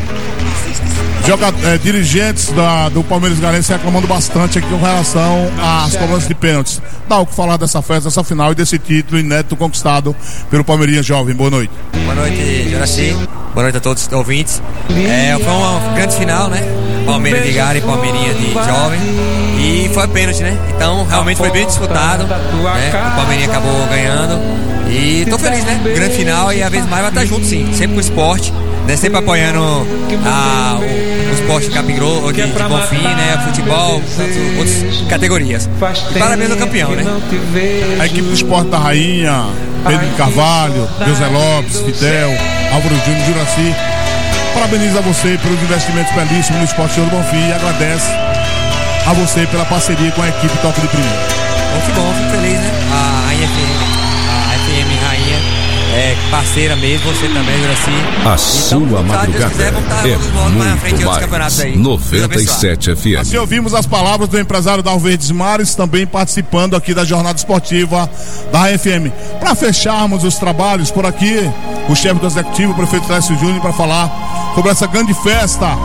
dirigentes do Palmeiras Garense reclamando bastante aqui com relação às cobranças de pênaltis. Dá o que falar dessa festa, dessa final e desse título inédito conquistado pelo Palmeirinha Jovem. Boa noite. Boa noite, Juraci. Boa noite a todos os ouvintes. Foi uma grande final, né? Palmeiras de Gara e Palmeirinha de Jovem. E foi pênalti, né? Então realmente foi bem disputado, né? O Palmeirinha acabou ganhando. E tô feliz, né? Grande final, e a vez mais vai estar junto, sim. Sempre com o esporte, né? Sempre apoiando o esporte de Capingrosso, de Bonfim, né? Futebol, outras categorias. E parabéns ao campeão, né? A equipe do Esporte da Rainha, Pedro de Carvalho, José Lopes, Fidel, Álvaro Júnior, Juraci, parabeniza você pelos investimentos belíssimos no Esporte Show do Bonfim e agradece a você pela parceria com a equipe Toque de Primeiro. Que bom, fico feliz, né? A FM Rainha é parceira mesmo, você também, Juraci. A sua madrugada é muito mais 97 FM. Assim ouvimos as palavras do empresário da Verdes Mares, também participando aqui da jornada esportiva da FM. Para fecharmos os trabalhos por aqui, o chefe do executivo, o prefeito Tércio Júnior, para falar sobre essa grande festa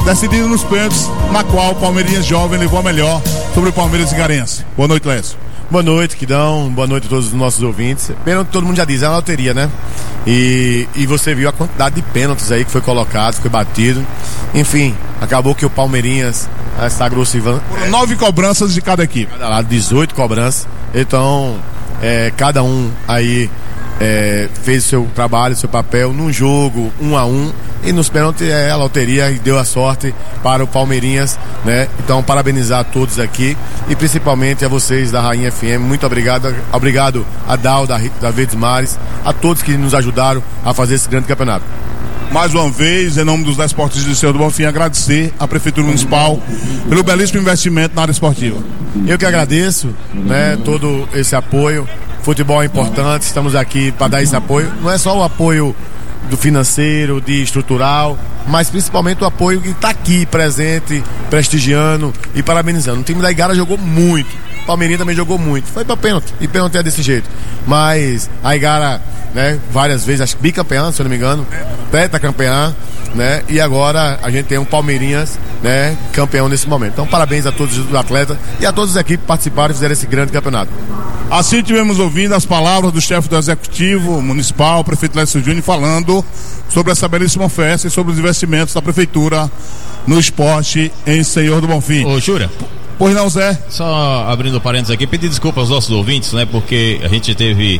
decidindo nos pênaltis, na qual o Palmeirinhas jovem levou a melhor sobre o Palmeiras Igarense. Boa noite, Lécio. Boa noite, Quidão. Boa noite a todos os nossos ouvintes. Pênalti, todo mundo já diz, é uma loteria, né? E você viu a quantidade de pênaltis aí que foi colocado, foi batido. Enfim, acabou que o Palmeirinhas sagrou-se. Foram 9 cobranças de cada equipe. Cada lado, 18 cobranças. Então, cada um aí fez o seu trabalho, seu papel num jogo 1-1. E nos pênaltis a loteria e deu a sorte para o Palmeirinhas, né? Então, parabenizar a todos aqui e principalmente a vocês da Rainha FM. Muito obrigado a Dal da Verdes Mares, a todos que nos ajudaram a fazer esse grande campeonato. Mais uma vez, em nome dos desportistas de Senhor do Bonfim, agradecer à Prefeitura Municipal pelo belíssimo investimento na área esportiva. Eu que agradeço, né, todo esse apoio. Futebol é importante, estamos aqui para dar esse apoio. Não é só o apoio do financeiro, de estrutural, mas principalmente o apoio que está aqui presente, prestigiando e parabenizando. O time da Igara jogou muito, o Palmeirinha também jogou muito, foi para pênalti, e pênalti é desse jeito, mas a Igara, né, várias vezes, acho que bicampeã, se eu não me engano, tetracampeã, né, e agora a gente tem um Palmeirinhas, né, campeão nesse momento. Então parabéns a todos os atletas e a todas as equipes que participaram e fizeram esse grande campeonato. Assim tivemos ouvindo as palavras do chefe do Executivo Municipal, o prefeito Lécio Júnior, falando sobre essa belíssima festa e sobre os investimentos da Prefeitura no esporte em Senhor do Bonfim. Ô, Jura. Pois não, Zé? Só abrindo parênteses aqui, pedir desculpa aos nossos ouvintes, né? Porque a gente teve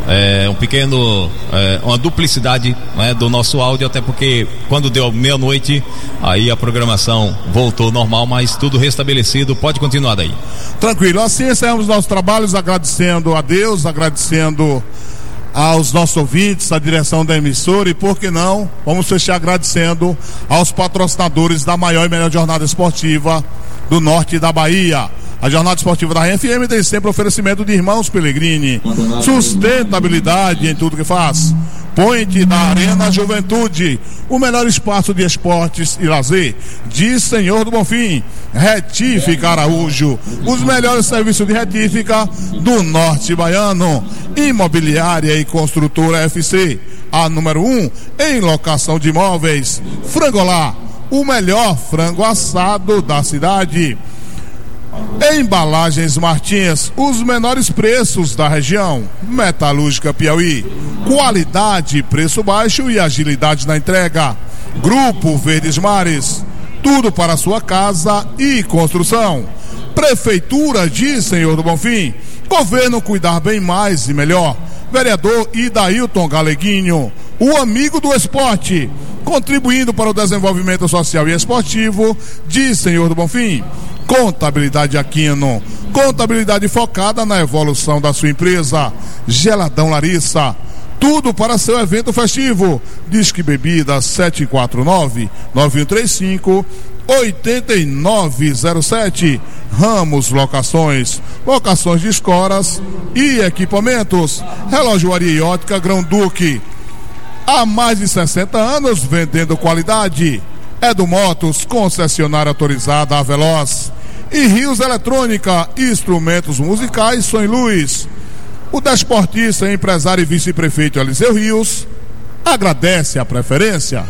uma duplicidade, né, do nosso áudio, até porque quando deu meia-noite, aí a programação voltou normal, mas tudo restabelecido. Pode continuar daí. Tranquilo, assim encerramos nossos trabalhos, agradecendo a Deus, agradecendo aos nossos ouvintes, à direção da emissora e, por que não, vamos fechar agradecendo aos patrocinadores da maior e melhor jornada esportiva do norte da Bahia. A jornada esportiva da RFM tem sempre oferecimento de Irmãos Pellegrini, sustentabilidade em tudo que faz. Point da Arena Juventude, o melhor espaço de esportes e lazer de Senhor do Bonfim. Retífica Araújo, os melhores serviços de retífica do norte baiano. Imobiliária e Construtora FC, a número 1 em locação de imóveis. Frangolá, o melhor frango assado da cidade. Embalagens Martins, os menores preços da região. Metalúrgica Piauí, qualidade, preço baixo e agilidade na entrega. Grupo Verdes Mares, tudo para a sua casa e construção. Prefeitura de Senhor do Bonfim, governo cuidar bem mais e melhor. Vereador Idailton Galeguinho, o amigo do esporte, contribuindo para o desenvolvimento social e esportivo de Senhor do Bonfim. Contabilidade Aquino, contabilidade focada na evolução da sua empresa. Geladão Larissa, tudo para seu evento festivo. Disque Bebidas 749-9135-8907. Ramos Locações, locações de escolas e equipamentos. Relojoaria e ótica Grão Duque, há mais de 60 anos vendendo qualidade. Edu Motos, concessionária autorizada Veloz. E Rios Eletrônica, instrumentos musicais Som e Luz. O desportista, empresário e vice-prefeito Eliseu Rios agradece a preferência.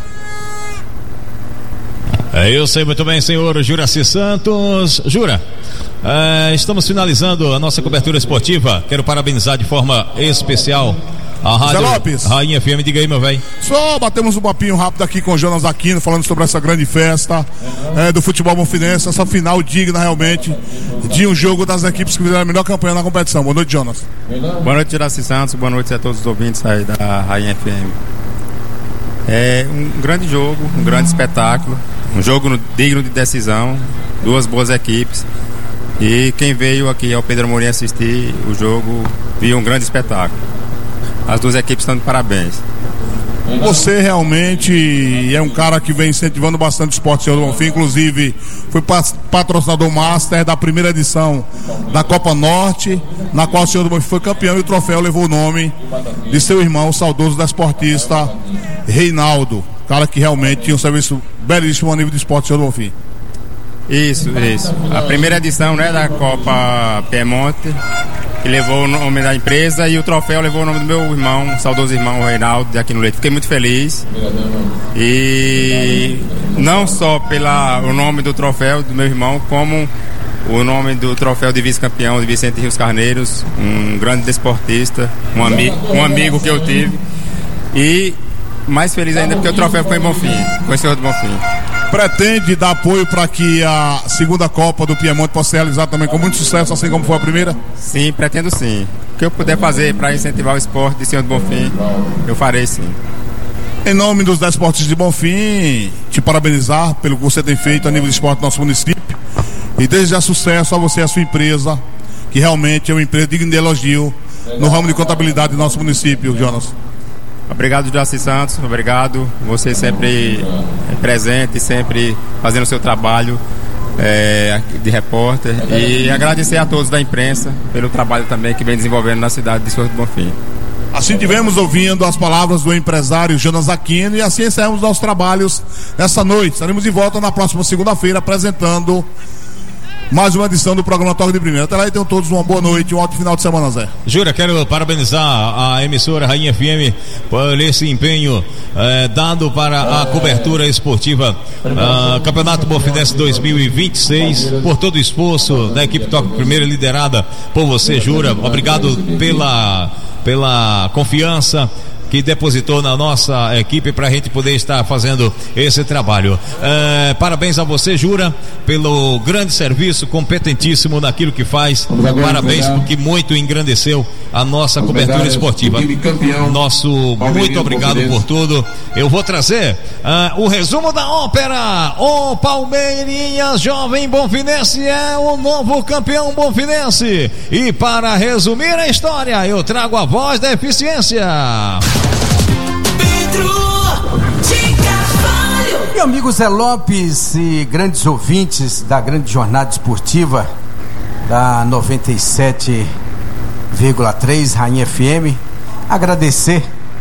Eu sei muito bem, senhor Juraci Santos. Jura, estamos finalizando a nossa cobertura esportiva. Quero parabenizar de forma especial a Rádio Lopes. Rainha FM. Diga aí, meu velho. Só batemos um papinho rápido aqui com o Jonas Aquino, falando sobre essa grande festa do futebol bonfinense, essa final digna realmente de um jogo das equipes que fizeram a melhor campanha na competição. Boa noite, Jonas. Boa noite, Juraci Santos. Boa noite a todos os ouvintes aí da Rainha FM. É um grande jogo, um grande espetáculo, um jogo digno de decisão, duas boas equipes. E quem veio aqui ao Pedro Amorim assistir o jogo viu um grande espetáculo. As duas equipes estão de parabéns. Você realmente é um cara que vem incentivando bastante o esporte, Senhor do Bonfim. Inclusive foi patrocinador master da primeira edição da Copa Norte, na qual o Senhor do Bonfim foi campeão e o troféu levou o nome de seu irmão, o saudoso desportista Reinaldo, cara que realmente tinha um serviço belíssimo a nível de esporte, Senhor do Bonfim. Isso. A primeira edição, né, da Copa Piemonte que levou o nome da empresa, e o troféu levou o nome do meu irmão, saudoso irmão Reinaldo, de Aquino Leite. Fiquei muito feliz. E não só pelo nome do troféu do meu irmão, como o nome do troféu de vice-campeão de Vicente Rios Carneiros, um grande desportista, um amigo que eu tive. E mais feliz ainda porque o troféu ficou em Bonfim, com o senhor do Bonfim. Pretende dar apoio para que a segunda Copa do Piemonte possa ser realizada também com muito sucesso, assim como foi a primeira? Sim, pretendo sim. O que eu puder fazer para incentivar o esporte de Senhor do Bonfim, eu farei sim. Em nome dos desportistas de Bonfim, te parabenizar pelo que você tem feito a nível de esporte do nosso município e desejar sucesso a você e a sua empresa, que realmente é uma empresa digna de elogio no ramo de contabilidade do nosso município, Jonas. Obrigado, Juraci Santos, obrigado. Você sempre presente, sempre fazendo o seu trabalho de repórter. E agradecer a todos da imprensa pelo trabalho também que vem desenvolvendo na cidade de Senhor do Bonfim. Assim tivemos ouvindo as palavras do empresário Jonas Aquino, e assim encerramos nossos trabalhos nessa noite. Estaremos de volta na próxima segunda-feira apresentando mais uma edição do programa Toque de Primeira. Até lá e tenham todos uma boa noite e um ótimo final de semana, Zé. Jura, quero parabenizar a emissora Rainha FM por esse empenho dado para a cobertura esportiva Campeonato Bonfinense 2026, por todo o esforço da equipe Toque de Primeira, liderada por você, Jura. Obrigado pela confiança que depositou na nossa equipe para a gente poder estar fazendo esse trabalho. Parabéns a você, Jura, pelo grande serviço, competentíssimo naquilo que faz. Parabéns porque muito engrandeceu a nossa cobertura esportiva. Nosso muito obrigado por tudo. Eu vou trazer o resumo da ópera. O Palmeirinhas Jovem Bonfinense é o novo campeão bonfinense. E para resumir a história, eu trago a voz da eficiência. Meu amigo Zé Lopes e grandes ouvintes da grande jornada esportiva da 97,3 Rainha FM, agradecer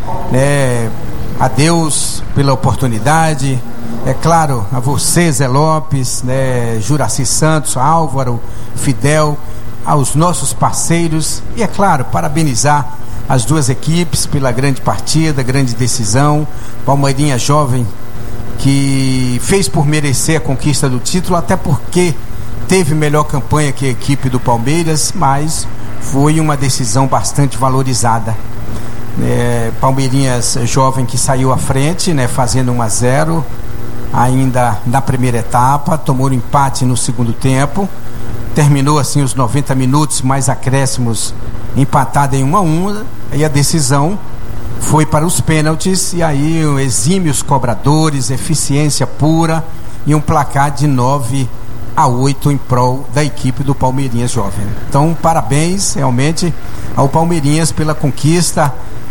a Deus pela oportunidade, é claro, a você, Zé Lopes, Juraci Santos, Álvaro, Fidel, aos nossos parceiros e, é claro, parabenizar as duas equipes pela grande partida, grande decisão. Palmeirinha Jovem, que fez por merecer a conquista do título, até porque teve melhor campanha que a equipe do Palmeiras, mas foi uma decisão bastante valorizada. Palmeirinhas Jovem que saiu à frente, fazendo 1-0 ainda na primeira etapa, tomou um empate no segundo tempo, terminou assim os 90 minutos mais acréscimos empatado em 1-1, e a decisão foi para os pênaltis, e aí exímios cobradores, eficiência pura e um placar de 9-8 em prol da equipe do Palmeirinhas Jovem. Então, parabéns realmente ao Palmeirinhas pela conquista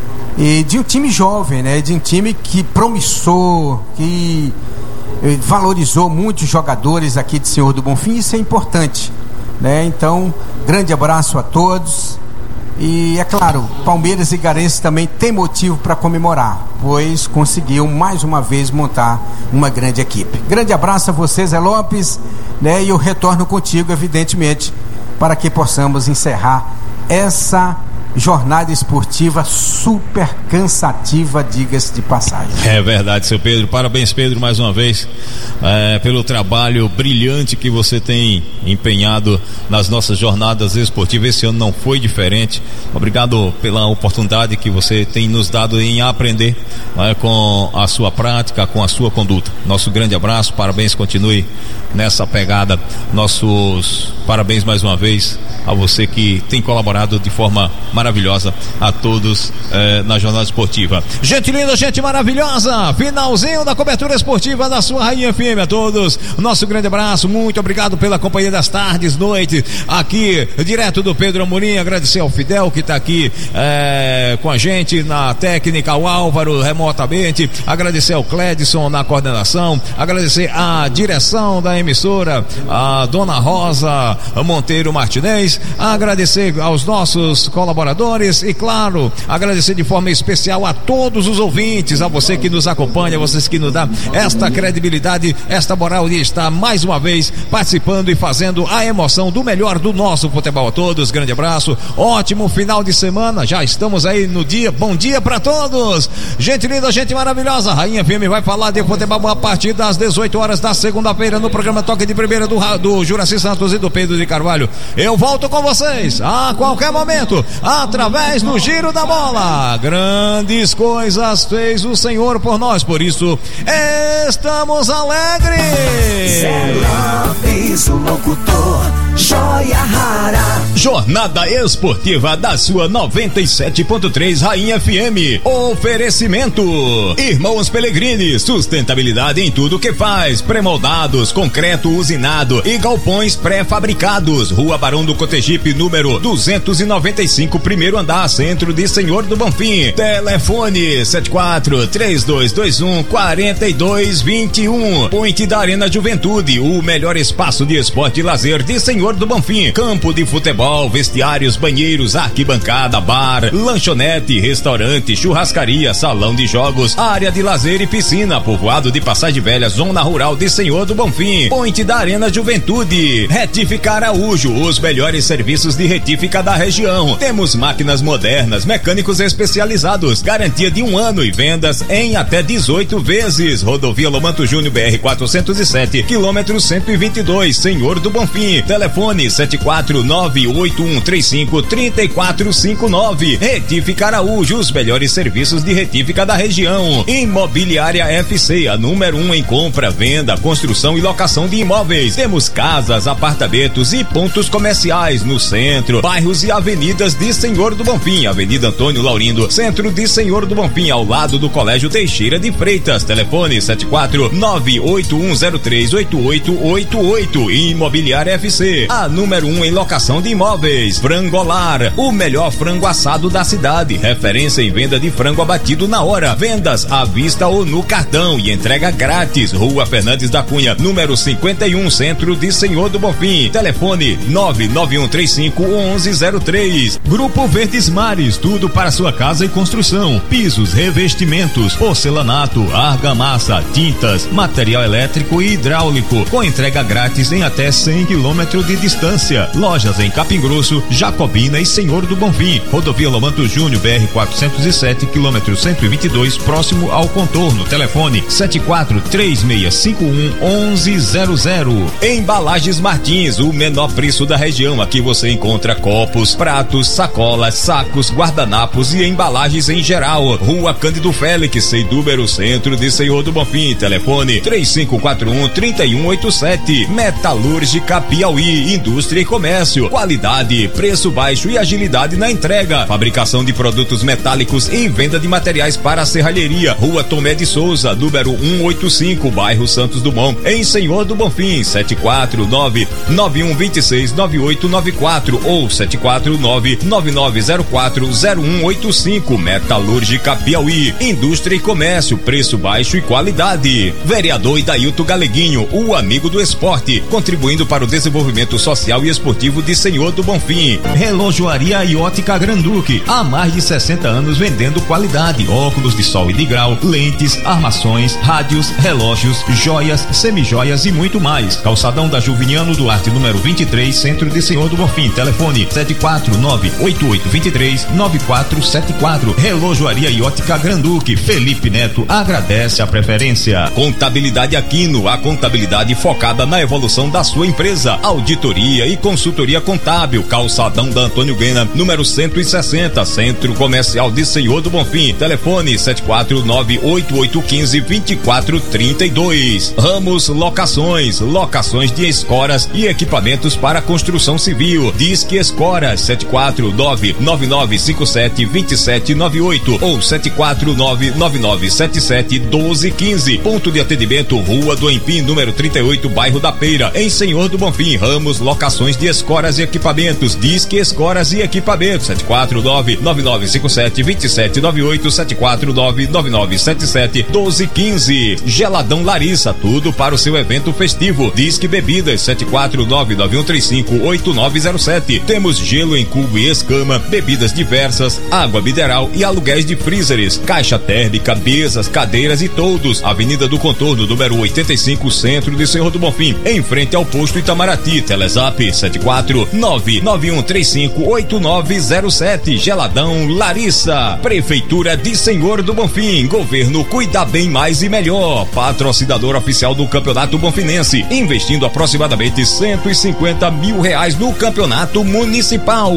e de um time jovem, de um time que promissor, que valorizou muitos jogadores aqui de Senhor do Bonfim. Isso é importante, Então, grande abraço a todos. E é claro, Palmeiras e Garense também tem motivo para comemorar, pois conseguiu mais uma vez montar uma grande equipe. Grande abraço a você, Zé Lopes, e eu retorno contigo, evidentemente, para que possamos encerrar essa jornada esportiva super cansativa, diga-se de passagem. É verdade, seu Pedro. Parabéns, Pedro, mais uma vez pelo trabalho brilhante que você tem empenhado nas nossas jornadas esportivas. Esse ano não foi diferente. Obrigado pela oportunidade que você tem nos dado em aprender com a sua prática, com a sua conduta. Nosso grande abraço, parabéns, continue nessa pegada. Nossos parabéns mais uma vez a você que tem colaborado de forma maravilhosa a todos na jornada esportiva. Gente linda, gente maravilhosa, finalzinho da cobertura esportiva da sua Rainha FM. A todos, nosso grande abraço, muito obrigado pela companhia das tardes, noite, aqui direto do Pedro Amorim. Agradecer ao Fidel que está aqui com a gente na técnica, ao Álvaro remotamente, agradecer ao Cledson na coordenação, agradecer à direção da emissora, a Dona Rosa, Rua Monteiro Martinez. Agradecer aos nossos colaboradores e, claro, agradecer de forma especial a todos os ouvintes, a você que nos acompanha, vocês que nos dão esta credibilidade, esta moral de estar mais uma vez participando e fazendo a emoção do melhor do nosso futebol. A todos, grande abraço, ótimo final de semana, já estamos aí no dia, bom dia pra todos, gente linda, gente maravilhosa. Rainha FM vai falar de futebol a partir das 18 horas da segunda-feira no programa Toque de Primeira do Juraci Santos e do Pedro de Carvalho. Eu volto com vocês a qualquer momento, através do Giro da Bola. Grandes coisas fez o Senhor por nós, por isso estamos alegres. Zé Lopes, o locutor, joia rara. Jornada esportiva da sua 97.3 Rainha FM. Oferecimento Irmãos Pellegrini, sustentabilidade em tudo que faz. Pré-moldados, concreto usinado e galpões pré-fabricados. Rua Barão do Cotegipe, número 295, primeiro andar, centro de Senhor do Bonfim. Telefone 74-3221-4221. Ponte da Arena Juventude, o melhor espaço de esporte e lazer de Senhor do Bonfim. Campo de futebol, vestiários, banheiros, arquibancada, bar, lanchonete, restaurante, churrascaria, salão de jogos, área de lazer e piscina. Povoado de Passagem Velha, zona rural de Senhor do Bonfim. Ponte da Arena Juventude. Retífica Araújo, os melhores serviços de retífica da região. Temos máquinas modernas, mecânicos especializados, garantia de 1 ano e vendas em até 18 vezes. Rodovia Lomanto Júnior BR 407, quilômetro 122, Senhor do Bonfim. Telefone 74981353459. Retífica Araújo, os melhores serviços de retífica da região. Imobiliária FC, a número 1 em compra, venda, construção e locação de imóveis. Temos casas, apartamentos e pontos comerciais no centro, bairros e avenidas de Senhor do Bonfim. Avenida Antônio Laurindo, centro de Senhor do Bonfim, ao lado do Colégio Teixeira de Freitas. Telefone 74981038888. Imobiliária FC, a número 1 em locação de imóveis. Frangolar, o melhor frango assado da cidade, referência em venda de frango abatido na hora, vendas à vista ou no cartão e entrega grátis. Rua Fernandes da Cunha, número 51, centro de Senhor do Bonfim. Telefone 991351103. Grupo Verdes Mares, tudo para sua casa e construção, pisos, revestimentos, porcelanato, argamassa, tintas, material elétrico e hidráulico, com entrega grátis em até 100 km de distância. Lojas em Capim Grosso, Jacobina e Senhor do Bonfim. Rodovia Lomanto Júnior BR 407, quilômetro 122, próximo ao contorno. Telefone 7436511100. Embalagens Martins, o menor preço da região. Aqui você encontra copos, pratos, sacolas, sacos, guardanapos e embalagens em geral. Rua Cândido Félix, Seidúbero, centro de Senhor do Bonfim. Telefone 3541-3187. Metalúrgica Piauí, indústria e comércio. Qualidade, preço baixo e agilidade na entrega. Fabricação de produtos metálicos e venda de materiais para a serralheria. Rua Tomé de Souza, número 185, bairro Santos Dumont, em Senhor do Bonfim. 749-9126-9894 ou 749-9904-0185. Metalúrgica Piauí, indústria e comércio, preço baixo e qualidade. Vereador Idailton Galeguinho, o amigo do esporte, contribuindo para o desenvolvimento social e esportivo de Senhor do Bonfim. Relojoaria e ótica Granduque, há mais de 60 anos vendendo qualidade, óculos de sol e de grau, lentes, armações, rádios, relógios, joias, semijoias e muito mais. Calçadão da Juviniano Duarte, número 23, centro de Senhor do Bonfim. Telefone 74988239474. Relojoaria e ótica Granduque. Felipe Neto agradece a preferência. Contabilidade Aquino, a contabilidade focada na evolução da sua empresa. Auditoria e consultoria contábil. Calçadão da Antônio Guena, número 160, Centro Comercial de Senhor do Bonfim. Telefone 74988152432. Ramos Locações, locações de escoras e equipamentos para construção civil. Disque Escoras 74999572798 ou 74999771215. Ponto de atendimento Rua do Empim, número 38, bairro da Peira, em Senhor do Bonfim. Ramos Realizamos locações de escoras e equipamentos. Disque Escoras e Equipamentos, 749-9957-2798, 749-9977-1215. Geladão Larissa, tudo para o seu evento festivo. Disque Bebidas, 749-9135-8907. Temos gelo em cubo e escama, bebidas diversas, água mineral e aluguéis de freezers, caixa térmica, mesas, cadeiras e toldos. Avenida do Contorno, número 85, Centro de Senhor do Bonfim, em frente ao posto Itamaraty. Telezap 749-9135-8907. Geladão Larissa. Prefeitura de Senhor do Bonfim. Governo Cuida Bem Mais e Melhor. Patrocinador oficial do Campeonato Bonfinense, investindo aproximadamente R$150 mil no campeonato municipal.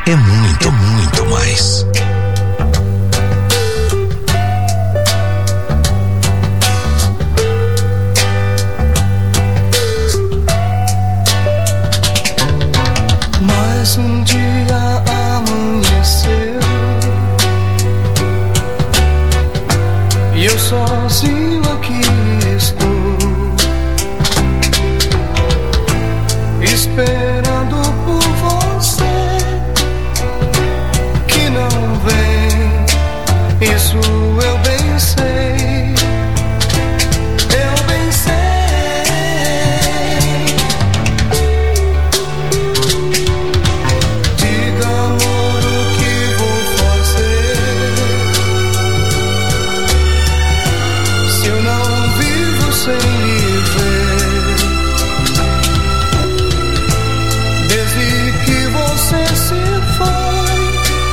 é muito, muito mais. Mais um dia amanheceu e eu sozinho aqui estou, esperando por você que não vem. Isso eu bem sei, eu bem sei. Diga, amor, o que vou fazer se eu não vivo sem lhe ver? Desde que você se foi,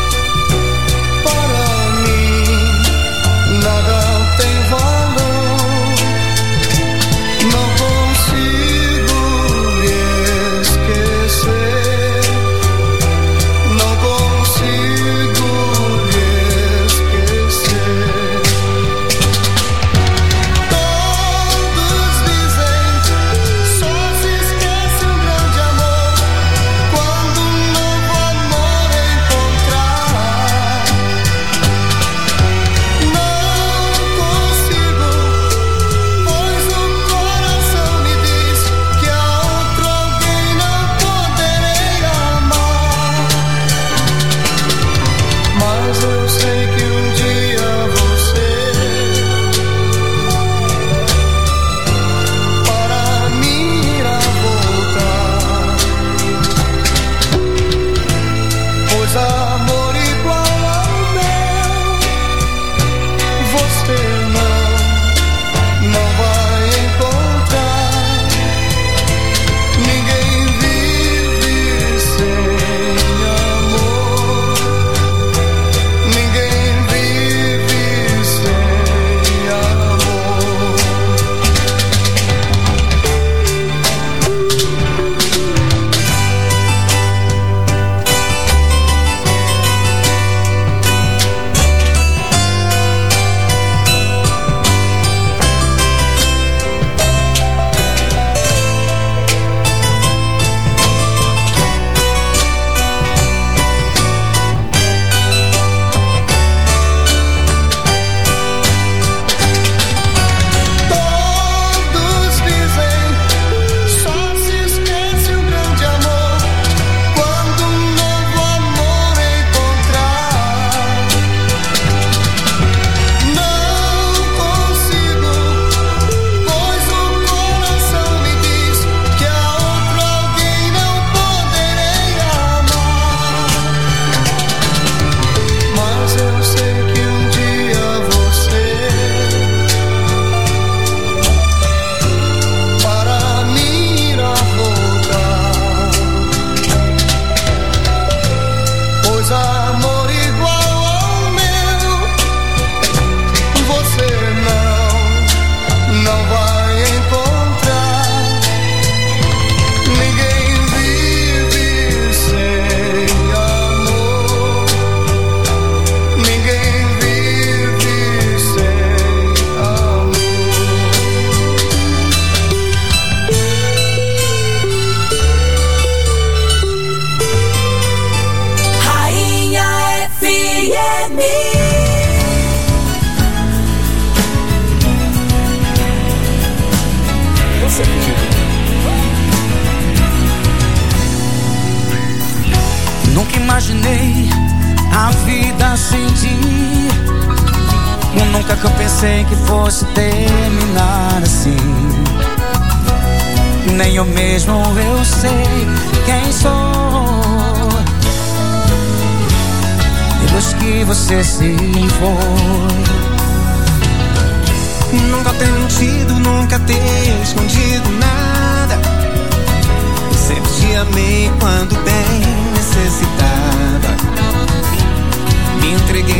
para mim nada tem valor. Não consigo lhe esquecer, não consigo lhe esquecer. Todos dizem, só se esquece um grande amor quando um novo amor encontrar. Não consigo, pois o coração me diz que a outro alguém não poderei amar. Mas eu sei que um dia você para mim irá voltar, pois amor igual ao meu você não vai encontrar. Ninguém vive sem amor, ninguém vive sem amor. Todos dizem, só se esquece um grande amor quando um novo amor encontrar. Não consigo, pois o coração me diz que a outro alguém não poderei amar. Mas eu sei que um dia você para mim irá voltar, pois amor igual ao meu você não vai encontrar. Ninguém vive sem amor, ninguém vive sem amor. Rainha FM. Nunca imaginei a vida sem ti. Nunca que eu pensei que fosse terminar assim. Nem eu mesmo eu sei quem sou. Depois que você se foi, nunca ter mentido, nunca ter escondido nada. Sempre te amei quando bem necessitada. Me entreguei